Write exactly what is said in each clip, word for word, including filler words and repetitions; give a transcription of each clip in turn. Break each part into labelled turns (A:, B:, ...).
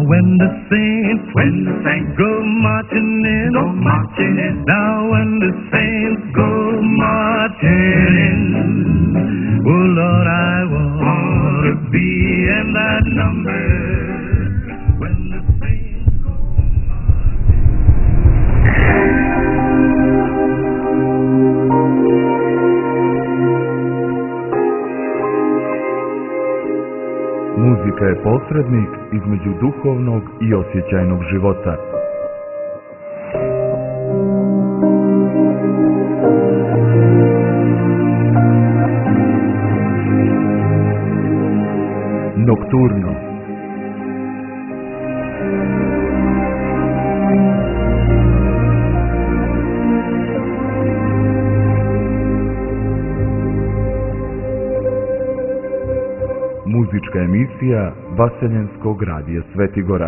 A: when the saints,
B: when the saints
A: go marching in,
B: go marching in,
A: now when the saints go marching in, oh Lord, I want to be in that number. When the saints go
C: Muzika je posrednik između duhovnog i osjećajnog života. Nokturno. Muzička emisija Vaseljenskog radija Svetigora.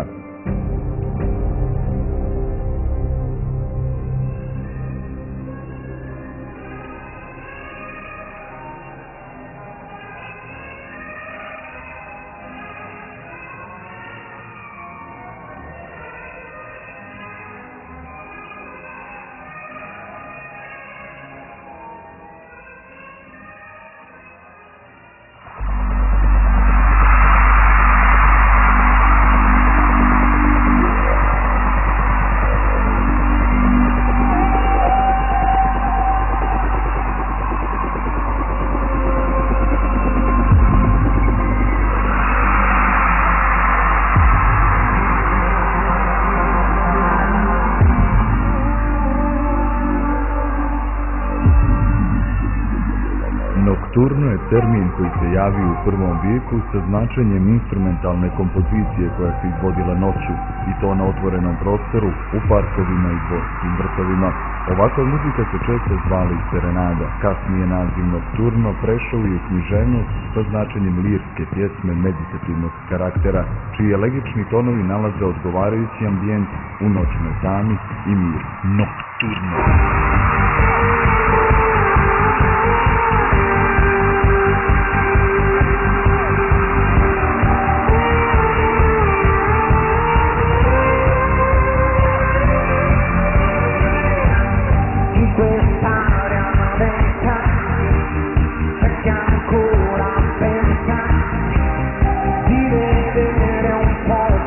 C: Nokturno je termin koji se javio u prvom vijeku sa značenjem instrumentalne kompozicije koja se izvodila noću, i to na otvorenom prostoru, u parkovima i dvorskim vrtovima. Ovakva muzika se često zvala i serenada. Kasnije naziv Nokturno prešao je u književnost sa značenjem lirske pjesme meditativnog karaktera, čiji elegični tonovi nalaze odgovarajući ambijent u noćnoj tami i mir. Nokturno.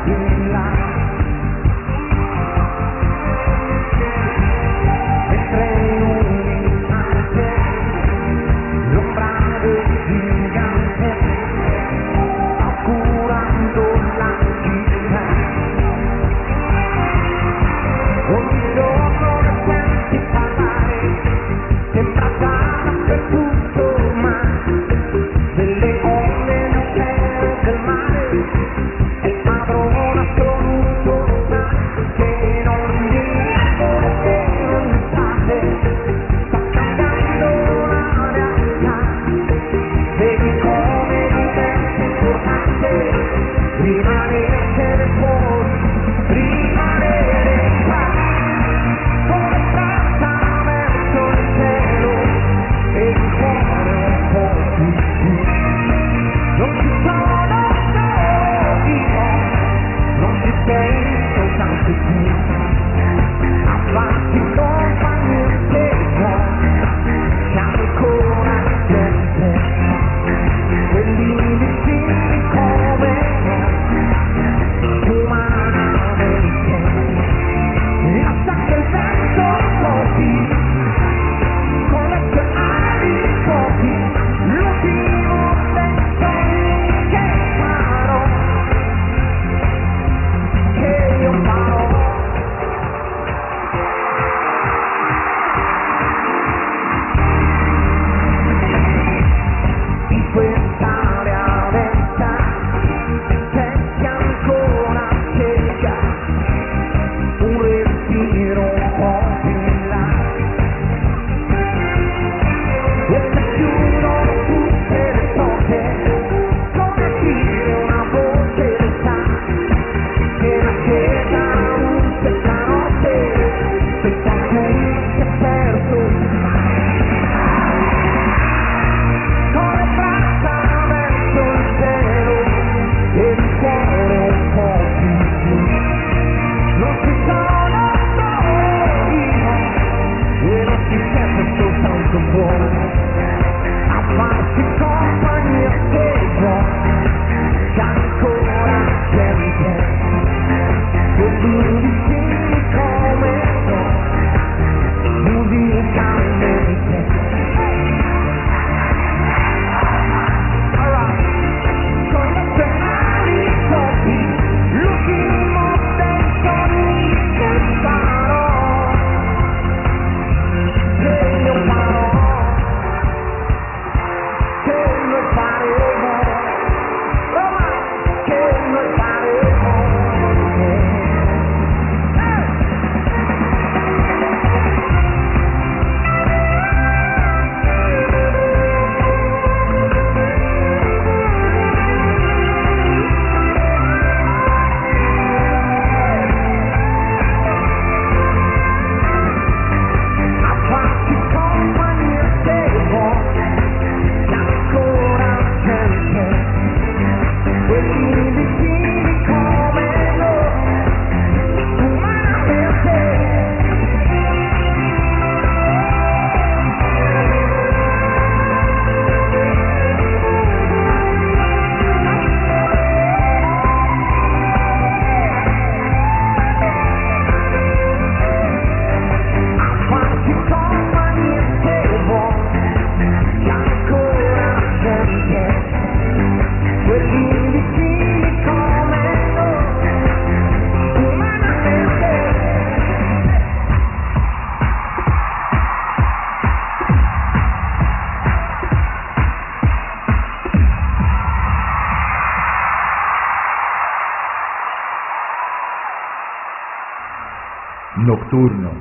D: Estrella
C: Nocturno.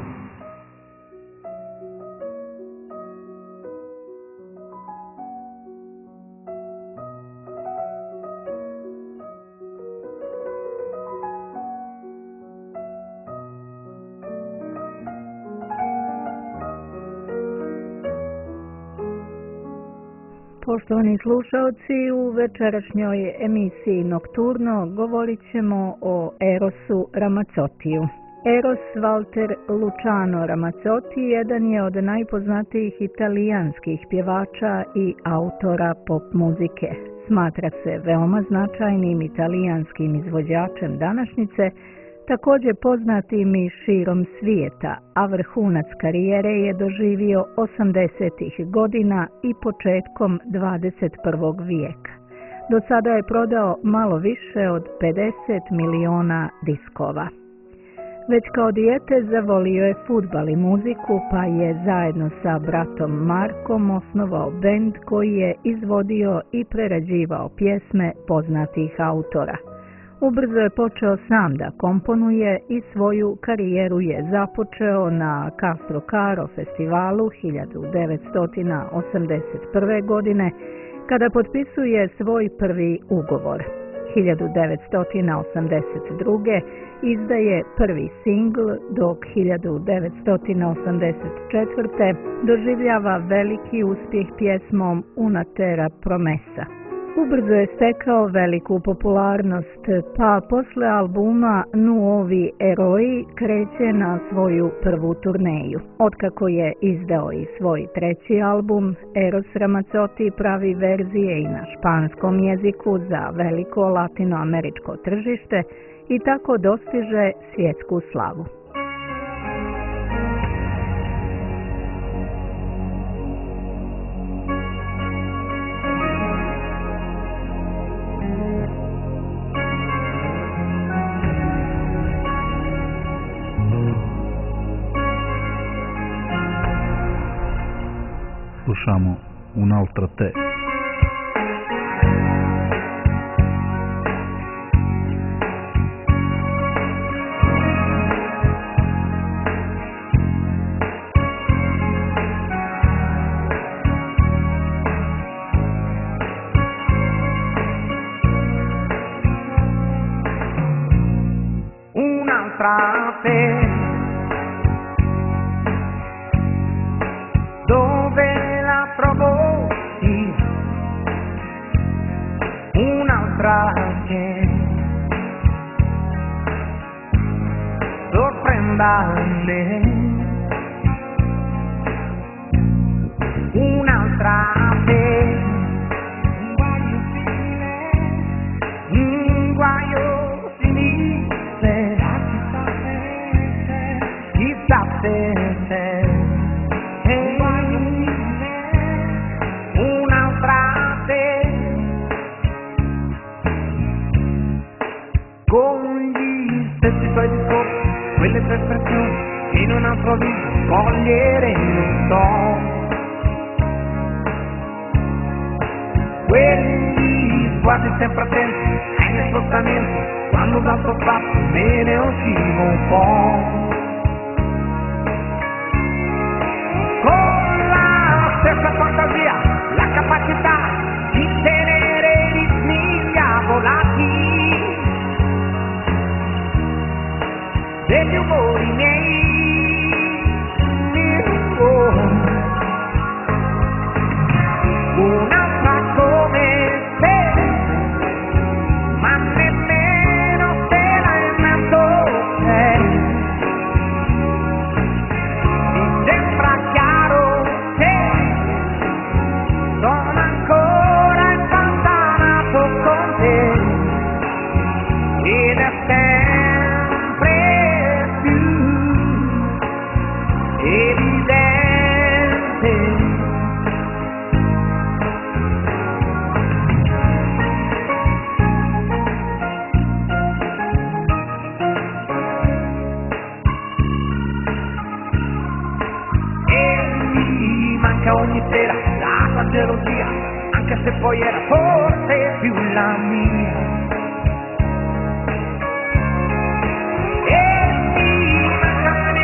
B: Poštovani slušalci, u večerašnjoj emisiji Nocturno govorit ćemo o Erosu Ramazzotiju. Eros Walter Luciano Ramazzotti jedan je od najpoznatijih italijanskih pjevača i autora pop muzike. Smatra se veoma značajnim italijanskim izvođačem današnjice, također poznatim i širom svijeta, a vrhunac karijere je doživio osamdesetih godina i početkom dvadeset prvog vijeka. Do sada je prodao malo više od pedeset miliona diskova. Već kao dijete zavolio je fudbal i muziku, pa je zajedno sa bratom Markom osnovao bend koji je izvodio i prerađivao pjesme poznatih autora. Ubrzo je počeo sam da komponuje i svoju karijeru je započeo na Castrocaro festivalu hiljadu devetsto osamdeset prve. godine kada potpisuje svoj prvi ugovor. hiljadu devetsto osamdeset druge. izdaje prvi singl, dok hiljadu devetsto osamdeset četvrte. doživljava veliki uspjeh pjesmom Una terra promessa. Ubrzo je stekao veliku popularnost, pa posle albuma Nuovi eroi kreće na svoju prvu turneju. Otkako je izdao i svoj treći album, Eros Ramazzotti pravi verzije i na španskom jeziku za veliko latinoameričko tržište i tako dostiže svjetsku slavu.
C: Slušamo Un'altra te.
D: Un'altra te. Dove la trovo? Sì, un'altra che sorprenda me, un'altra te, un guaio simile, un guaio simile, chissà se c'è. Quelle tre espressioni in un altro viso cogliere non so, quelli sguardi sempre attenti ai miei spostamenti, quando d'altro spazio me ne uscivo un po', con la stessa fantasia, la capacità di tenere i ritmi diavolati degli umori miei, oh. Un'altra come te, ma nemmeno te l'hai nato te. Mi sembra chiaro che sono ancora impantanato con te, ed è sempre evidente. E mi manca ogni sera la tua gelosia, anche se poi era forse più la mia. E mi manca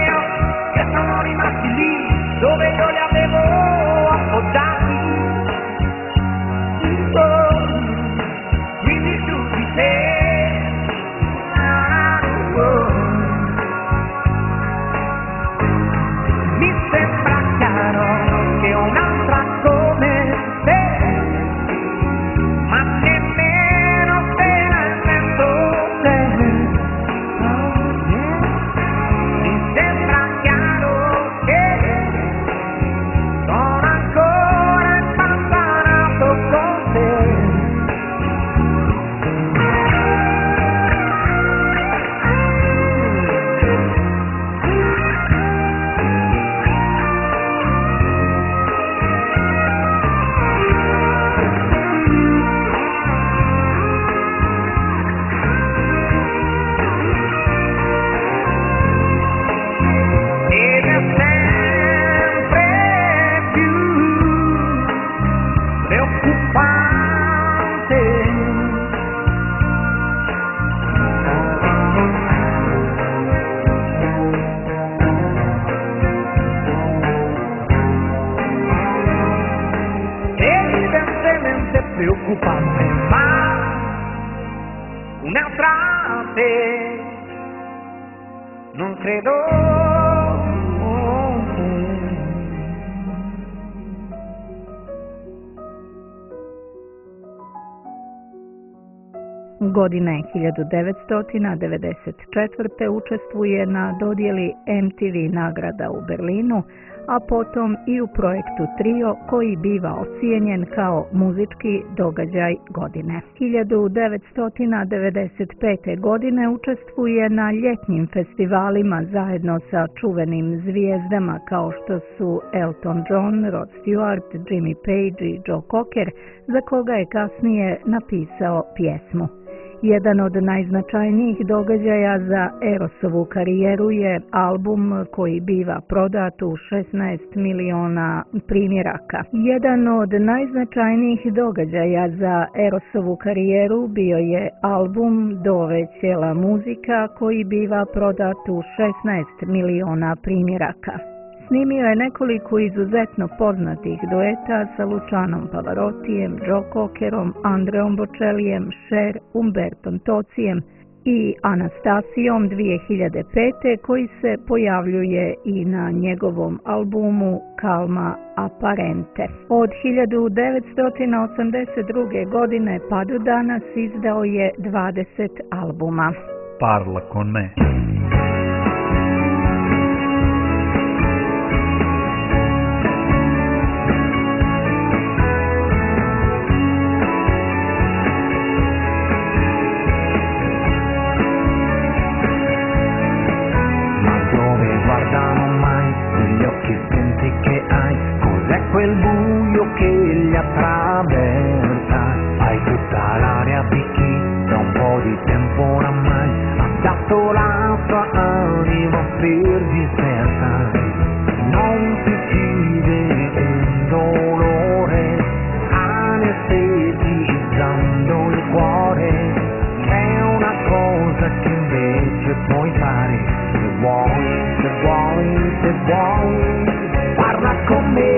D: preoccuparti, ma un'altra te non credo.
B: Godine hiljadu devetsto devedeset četvrte učestvuje na dodjeli M T V nagrada u Berlinu, a potom i u projektu Trio koji biva ocijenjen kao muzički događaj godine. hiljadu devetsto devedeset pete. godine učestvuje na ljetnim festivalima zajedno sa čuvenim zvijezdama kao što su Elton John, Rod Stewart, Jimmy Page i Joe Cocker, za koga je kasnije napisao pjesmu. Jedan od najznačajnijih događaja za Erosovu karijeru je album koji biva prodat u šesnaest miliona primjeraka. Jedan od najznačajnijih događaja za Erosovu karijeru bio je album Dove cijela muzika koji biva prodat u šesnaest miliona primjeraka. Snimio je nekoliko izuzetno poznatih dueta sa Lucianom Pavarottijem, Joe Cockerom, Andreom Bocellijem, Cher, Umbertom Tocijem i Anastasijom dvije hiljade pete. koji se pojavljuje i na njegovom albumu Calma Apparente. Od hiljadu devetsto osamdeset druge. godine pa do danas izdao je dvadeset albuma.
A: Parla con me.
D: Quel buio che li attraversa, hai tutta l'aria di chi da un po' di tempo oramai ha dato la sua anima per dispersa. Non si chiude un dolore, anestetizzando il cuore, c'è una cosa che invece puoi fare, se vuoi, se vuoi, se vuoi, parla con me.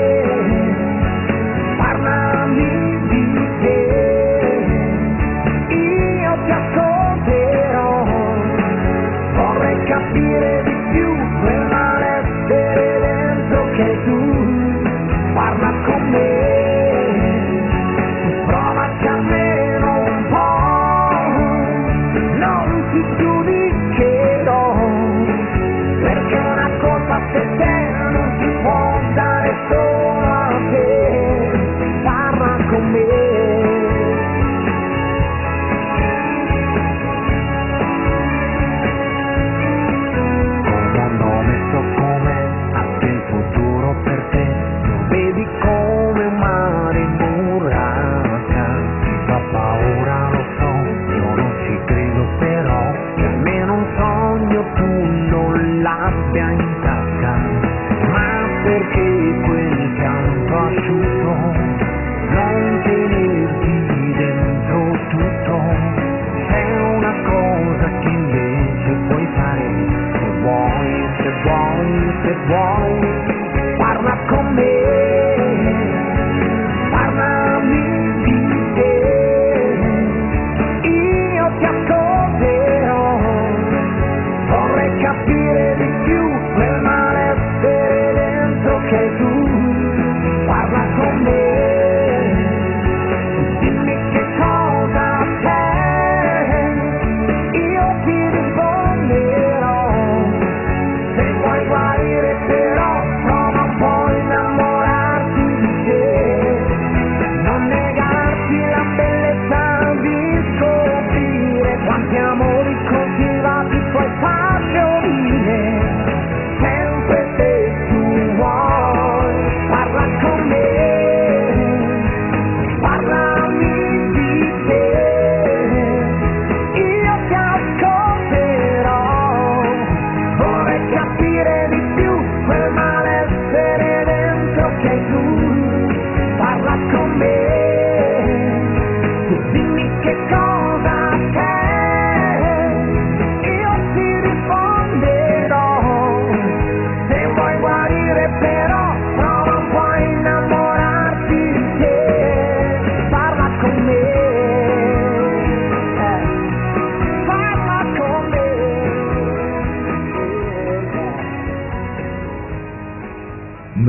D: Capire di più quel malessere dentro che tu parla con me, provaci almeno un po', non ti giudicherò, perché una colpa se te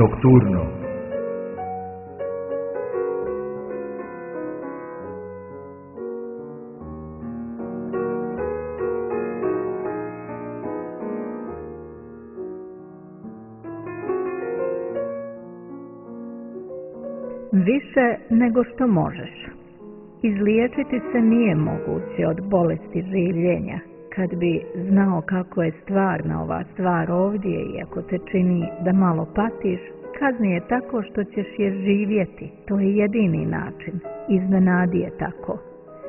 C: Nocturno.
B: Više nego što možeš. Izliječiti se nije moguće od bolesti življenja. Kad bi znao kako je stvarna ova stvar ovdje i ako te čini da malo patiš, kazni je tako što ćeš je živjeti. To je jedini način. Iznenadi je tako.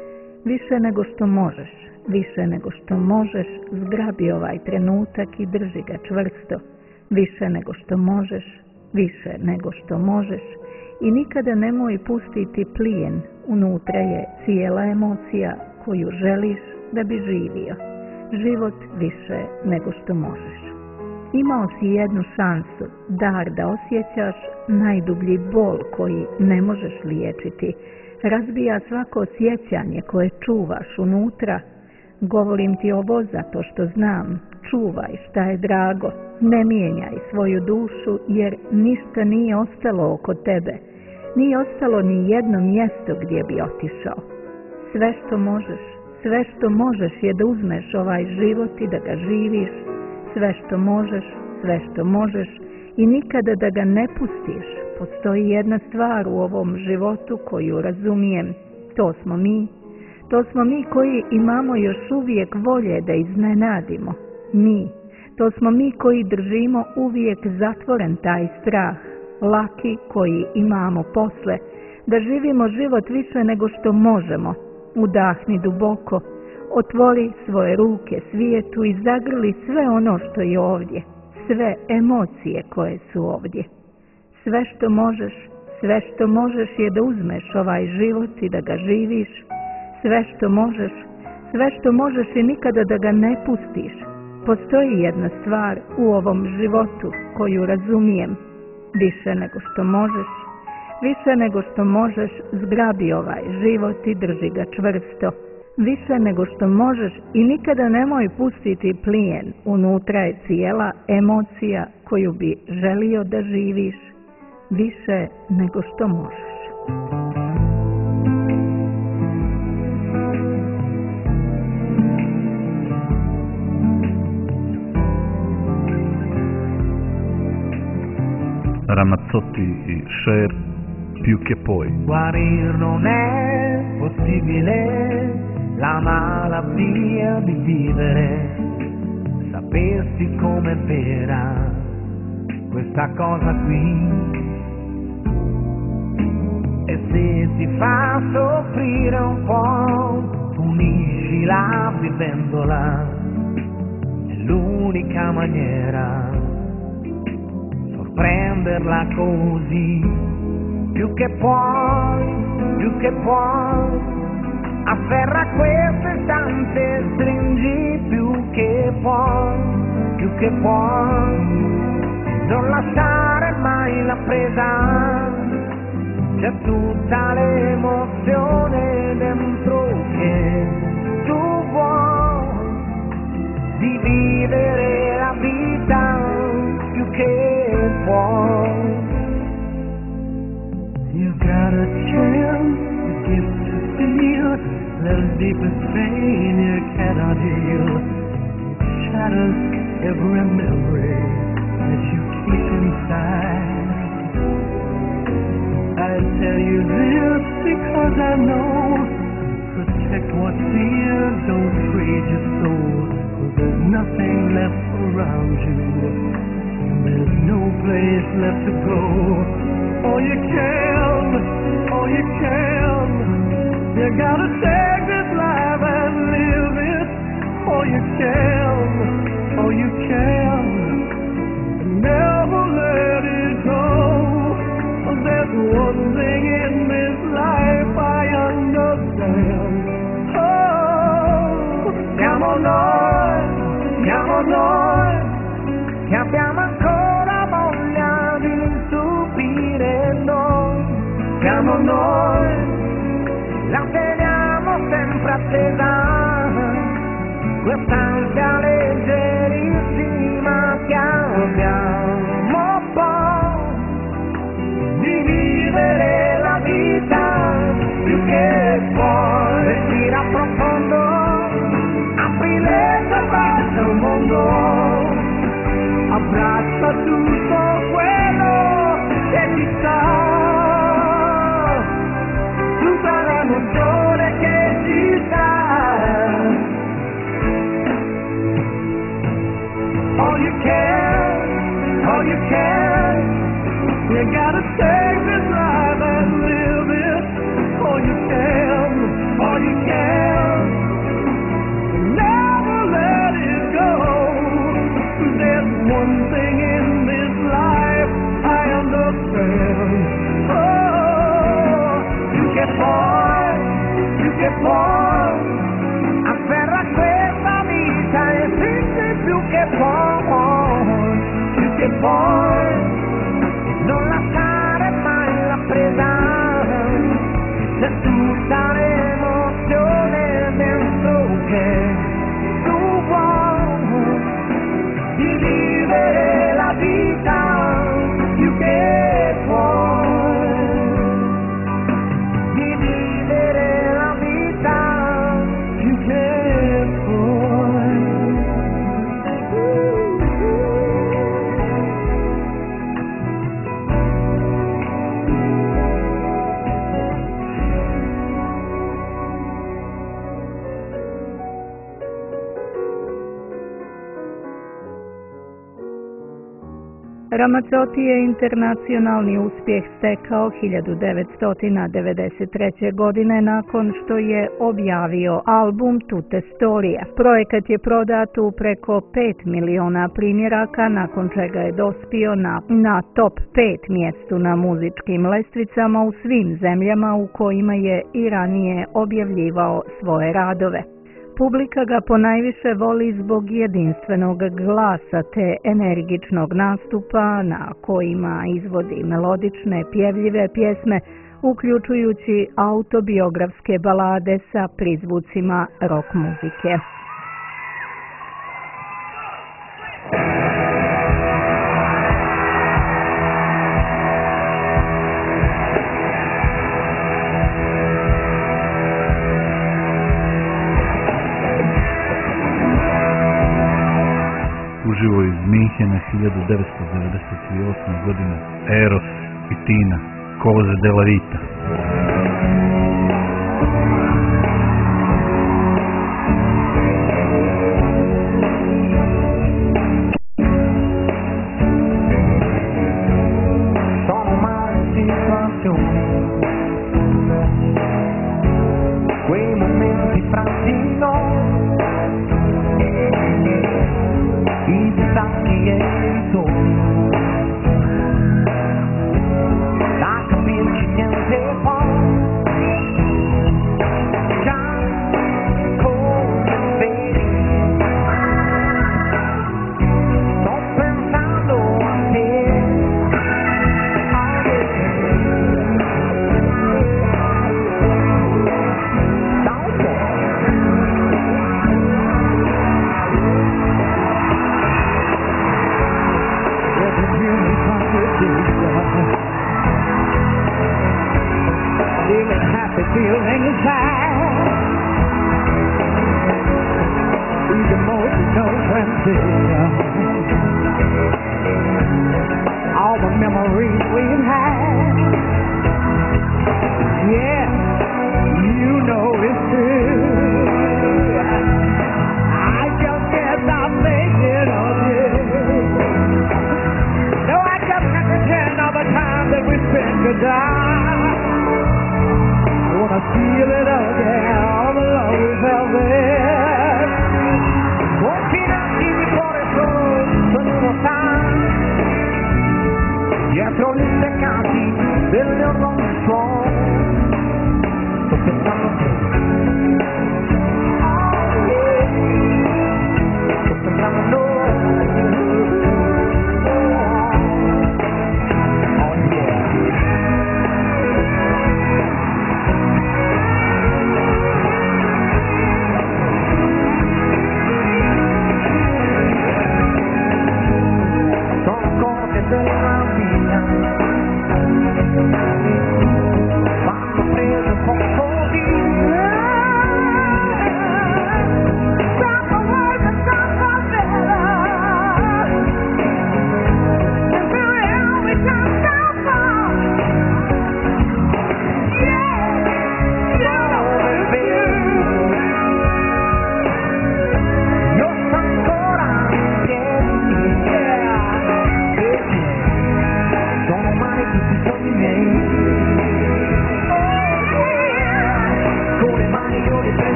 B: Više nego što možeš, više nego što možeš, zgrabi ovaj trenutak i drži ga čvrsto. Više nego što možeš, više nego što možeš. I nikada nemoj pustiti plijen, unutra je cijela emocija koju želiš da bi živio. Život više nego što možeš. Imao si jednu šansu, dar da osjećaš najdublji bol koji ne možeš liječiti. Razbija svako sjećanje koje čuvaš unutra. Govorim ti ovo zato što znam. Čuvaj šta je drago. Ne mijenjaj svoju dušu jer ništa nije ostalo oko tebe. Nije ostalo ni jedno mjesto gdje bi otišao. Sve što možeš, sve što možeš je da uzmeš ovaj život i da ga živiš. Sve što možeš, sve što možeš i nikada da ga ne pustiš. Postoji jedna stvar u ovom životu koju razumijem. To smo mi. To smo mi koji imamo još uvijek volje da iznenadimo. Mi. To smo mi koji držimo uvijek zatvoren taj strah. Laki koji imamo posle. Da živimo život više nego što možemo. Udahni duboko. Otvori svoje ruke svijetu i zagrli sve ono što je ovdje. Sve emocije koje su ovdje. Sve što možeš, sve što možeš je da uzmeš ovaj život i da ga živiš. Sve što možeš, sve što možeš i nikada da ga ne pustiš. Postoji jedna stvar u ovom životu koju razumijem. Više nego što možeš, više nego što možeš, zgrabi ovaj život i drži ga čvrsto. Više nego što možeš i nikada nemoj pustiti plijen. Unutra je cijela emocija koju bi želio da živiš. Više nego što možeš.
C: Ramazzotti e Cher, più che poi.
D: Guarir non è possibile la malattia di vivere, sapessi com'è vera questa cosa qui. E se ti fa soffrire un po', puniscila vivendola, è l'unica maniera sorprenderla così. Più che puoi, più che puoi, afferra questo istante, stringi più che puoi, più che puoi, non lasciare mai la presa, c'è tutta l'emozione dentro che tu vuoi, di vivere la vita più che puoi. You got a chance, a gift to feel, the deepest pain you cannot heal. Shatters every memory that you keep inside. I tell you this because I know, protect what's dear, don't trade your soul, 'cause there's nothing left around you, there's no place left to go. Oh, you can, oh, you can. You gotta take this life and live it. Oh, you can, oh, you can. Never let it go. There's one thing in this life I understand. Oh, siamo noi, siamo noi, che abbiamo ancora voglia di stupire noi. Siamo noi, la teniamo sempre attesa, quest'ansia leggerissima che abbiamo poi,
A: all you can. Never let it go. There's one thing in this life I understand. Oh, you get born, you get born. Afferra questa vita e senti più che born, più che born. Non lasciare mai la presa, c'è tutta l'emozione dentro che tu vuoi di vivere la vita più che puoi, di vivere la vita più che puoi.
B: Ramazzotti je internacionalni uspjeh stekao hiljadu devetsto devedeset treće. godine nakon što je objavio album Tutte Storie. Projekat je prodat u preko pet miliona primjeraka, nakon čega je dospio na, na top pet mjestu na muzičkim lestvicama u svim zemljama u kojima je i ranije objavljivao svoje radove. Publika ga ponajviše voli zbog jedinstvenog glasa te energičnog nastupa na kojima izvodi melodične, pjevljive pjesme, uključujući autobiografske balade sa prizvucima rock muzike.
E: Uživo iz Minhena hiljadu devetsto devedeset osme. godine Eros i Tina, Cosa della Vita.
D: Sono mai situazioni, quei momenti fra di noi, i distacchi e i ritorni, da capirci niente poi, già come vedi, sto pensando a te, a te, da un po'. Feeling happy, feeling sad, these emotional transitions, all the memories we've had. Yeah, you know it's true. I just can't stop thinking of you. No, I just can't pretend all the time that we spent goodbye. I feel it again, all the love we felt there. Continenti di cuore sono lontani, dietro gli steccati delle ormoni suoni, sto pensando a te. Oh, yeah. Sto pensando a noi. Oh, yeah. Della vita, quando preso un po' di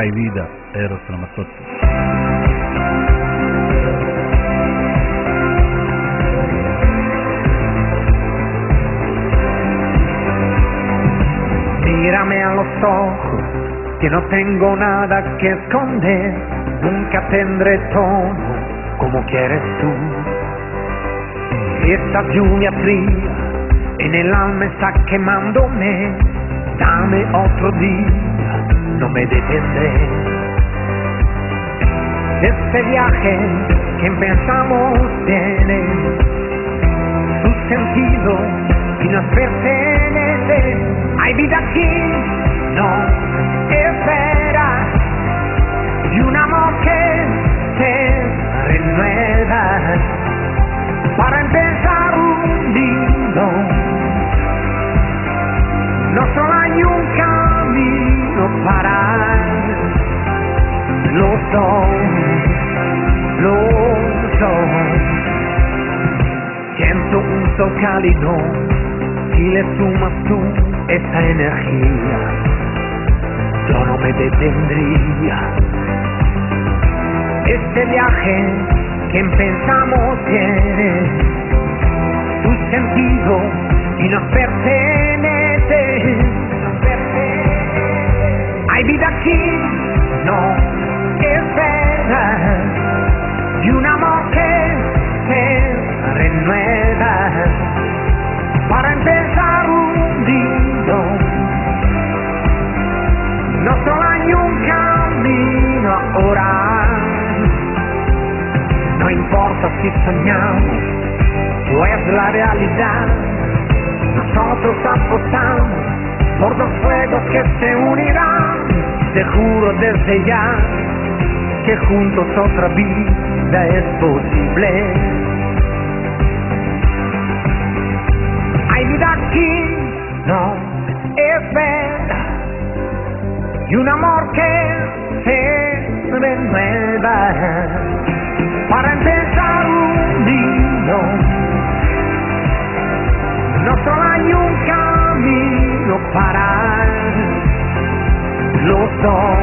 E: Hai Vida, Eros Ramazzotti.
D: Mírame a los ojos, que no tengo nada que esconder, nunca tendré tono como quieres tú. Esta lluvia fría en el alma está quemándome, dame otro día, no me detendré. Este viaje que empezamos tiene su sentido y nos pertenece. Hay vida aquí, no espera, y un amor que se renueva para empezar un lindo. No solo hay un camino para los dos, los dos. Siento un sol cálido, si le sumas tú esa energía, yo no me detendría. Este viaje que empezamos tiene su sentido y nos pertenece. Nos pertenece. Hay vida aquí, no espera, y un amor que se renueva para empezar un lindo. No solo hay un camino ahora, no importa si soñamos o es la realidad, nosotros apostamos por dos fuegos que se unirán. Te juro desde ya que juntos otra vida es posible. Hay vida aquí, no espera, y un amor que se renueva para empezar un lindo. No solo hay un camino para los dos.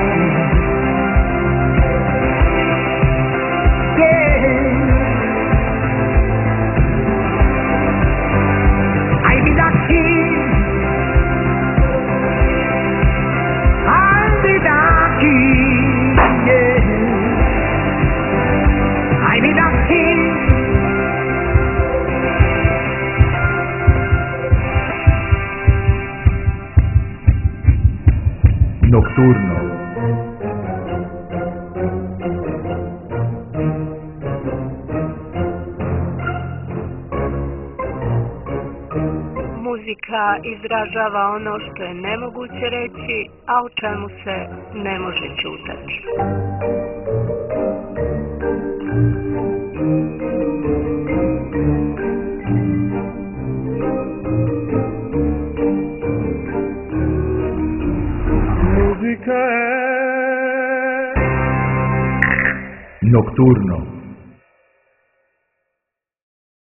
D: Yeah. Hay vida aquí, hay vida aquí, yeah. Hay vida aquí.
C: Nocturno.
B: Muzika izražava ono što je nemoguće reći, a o čemu se ne može ćutati.
C: Nocturno.